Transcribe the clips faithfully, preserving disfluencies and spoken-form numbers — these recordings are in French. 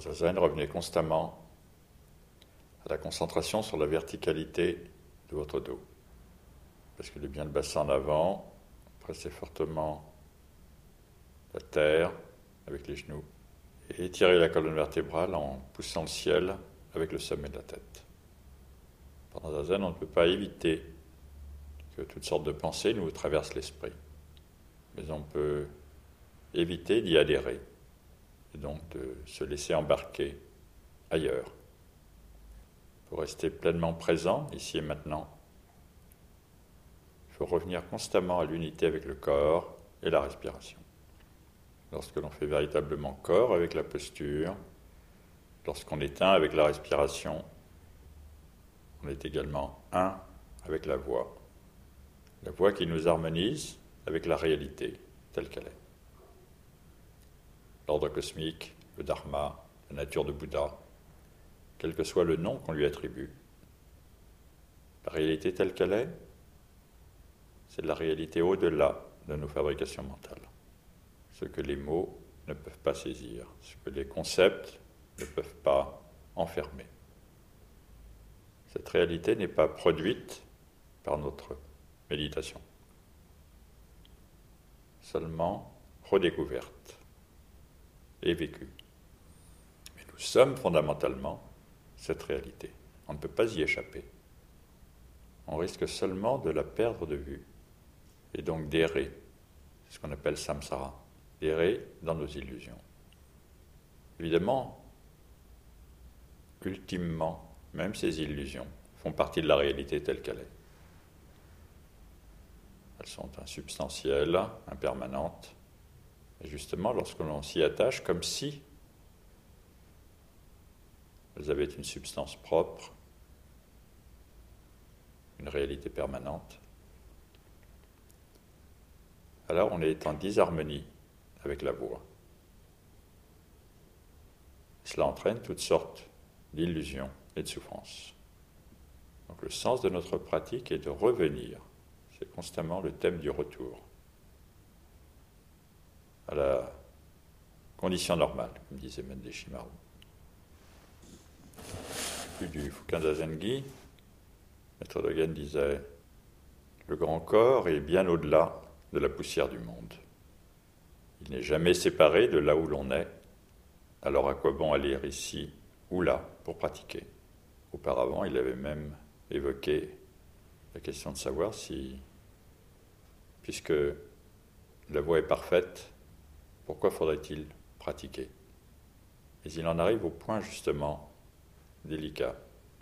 Zazen, revenez constamment à la concentration sur la verticalité de votre dos. Basculez bien le bassin en avant, pressez fortement la terre avec les genoux et étirez la colonne vertébrale en poussant le ciel avec le sommet de la tête. Pendant Zazen, on ne peut pas éviter que toutes sortes de pensées nous traversent l'esprit, mais on peut éviter d'y adhérer et donc de se laisser embarquer ailleurs. Pour rester pleinement présent, ici et maintenant, il faut revenir constamment à l'unité avec le corps et la respiration. Lorsque l'on fait véritablement corps avec la posture, lorsqu'on est un avec la respiration, on est également un avec la voix. La voix qui nous harmonise avec la réalité telle qu'elle est. L'ordre cosmique, le dharma, la nature de Bouddha, quel que soit le nom qu'on lui attribue, la réalité telle qu'elle est, c'est la réalité au-delà de nos fabrications mentales. Ce que les mots ne peuvent pas saisir, ce que les concepts ne peuvent pas enfermer. Cette réalité n'est pas produite par notre méditation, seulement redécouverte et vécue. Mais nous sommes fondamentalement cette réalité. On ne peut pas y échapper. On risque seulement de la perdre de vue et donc d'errer. C'est ce qu'on appelle samsara, d'errer dans nos illusions. Évidemment, ultimement, même ces illusions font partie de la réalité telle qu'elle est. Elles sont insubstantielles, impermanentes, et justement lorsque l'on s'y attache comme si elles avaient une substance propre, une réalité permanente, alors on est en disharmonie avec la voix. Cela entraîne toutes sortes d'illusions et de souffrances. Donc le sens de notre pratique est de revenir, c'est constamment le thème du retour, à la condition normale, comme disait Mende Shimaru. Plus du Fukan Zazen-gi, Maître Dogen disait « Le grand corps est bien au-delà de la poussière du monde. Il n'est jamais séparé de là où l'on est, alors à quoi bon aller ici ou là pour pratiquer ?» Auparavant, il avait même évoqué la question de savoir si, puisque la voie est parfaite, pourquoi faudrait-il pratiquer? Mais il en arrive au point justement délicat.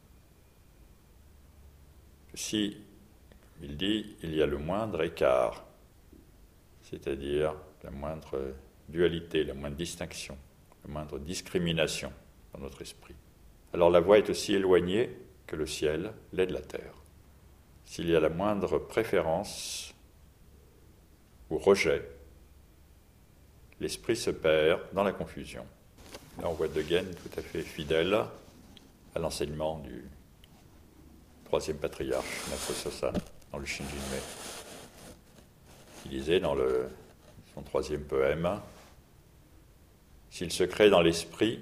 Si, comme il dit, il y a le moindre écart, c'est-à-dire la moindre dualité, la moindre distinction, la moindre discrimination dans notre esprit, alors la voie est aussi éloignée que le ciel l'est de la terre. S'il y a la moindre préférence ou rejet, l'esprit se perd dans la confusion. Là, on voit Dogen tout à fait fidèle à l'enseignement du troisième patriarche, Maître Sosan, dans le Shinjinmei. Il disait dans le, son troisième poème, « S'il se crée dans l'esprit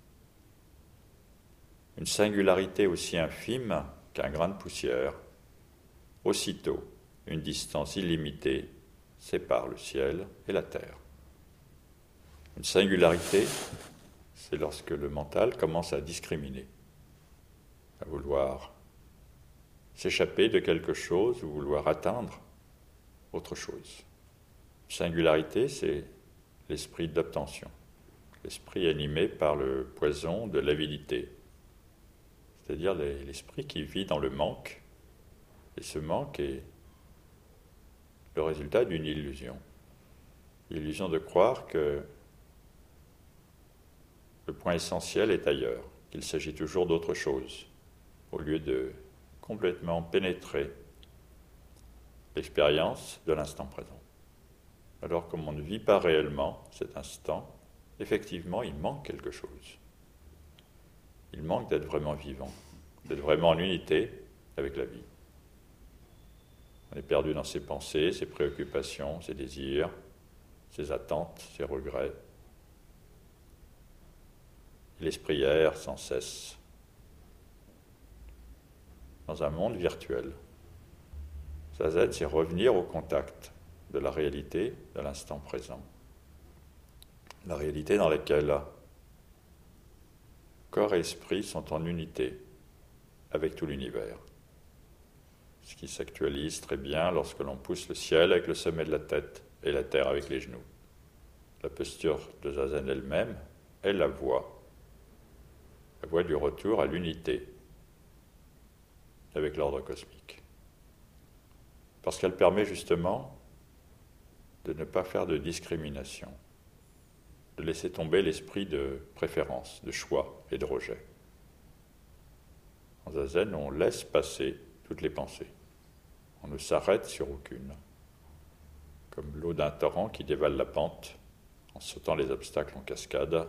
une singularité aussi infime qu'un grain de poussière, aussitôt une distance illimitée sépare le ciel et la terre. » Une singularité, c'est lorsque le mental commence à discriminer, à vouloir s'échapper de quelque chose ou vouloir atteindre autre chose. Singularité, c'est l'esprit d'obtention, l'esprit animé par le poison de l'avidité, c'est-à-dire l'esprit qui vit dans le manque, et ce manque est le résultat d'une illusion. L'illusion de croire que le point essentiel est ailleurs, qu'il s'agit toujours d'autre chose, au lieu de complètement pénétrer l'expérience de l'instant présent. Alors, comme on ne vit pas réellement cet instant, effectivement, il manque quelque chose. Il manque d'être vraiment vivant, d'être vraiment en unité avec la vie. On est perdu dans ses pensées, ses préoccupations, ses désirs, ses attentes, ses regrets. l'esprit erre sans cesse dans un monde virtuel. Zazen, c'est revenir au contact de la réalité, de l'instant présent. La réalité dans laquelle corps et esprit sont en unité avec tout l'univers. Ce qui s'actualise très bien lorsque l'on pousse le ciel avec le sommet de la tête et la terre avec les genoux. La posture de Zazen elle-même est la voie, la voie du retour à l'unité avec l'ordre cosmique. Parce qu'elle permet justement de ne pas faire de discrimination, de laisser tomber l'esprit de préférence, de choix et de rejet. En Zazen, on laisse passer toutes les pensées. On ne s'arrête sur aucune. Comme l'eau d'un torrent qui dévale la pente en sautant les obstacles en cascade,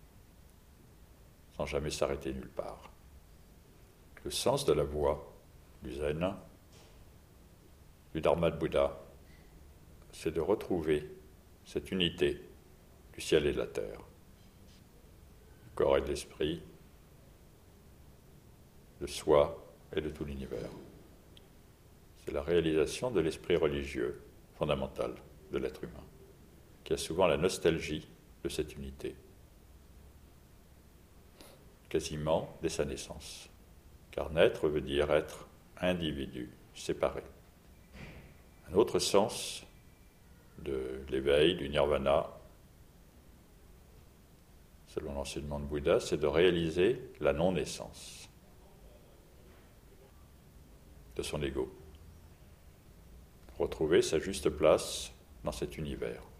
sans jamais s'arrêter nulle part. Le sens de la voie, du Zen, du Dharma de Bouddha, c'est de retrouver cette unité du ciel et de la terre, du corps et de l'esprit, de soi et de tout l'univers. C'est la réalisation de l'esprit religieux fondamental de l'être humain, qui a souvent la nostalgie de cette unité, quasiment dès sa naissance. Car naître veut dire être individu, séparé. Un autre sens de l'éveil, du nirvana, selon l'enseignement de Bouddha, c'est de réaliser la non-naissance de son ego. Retrouver sa juste place dans cet univers.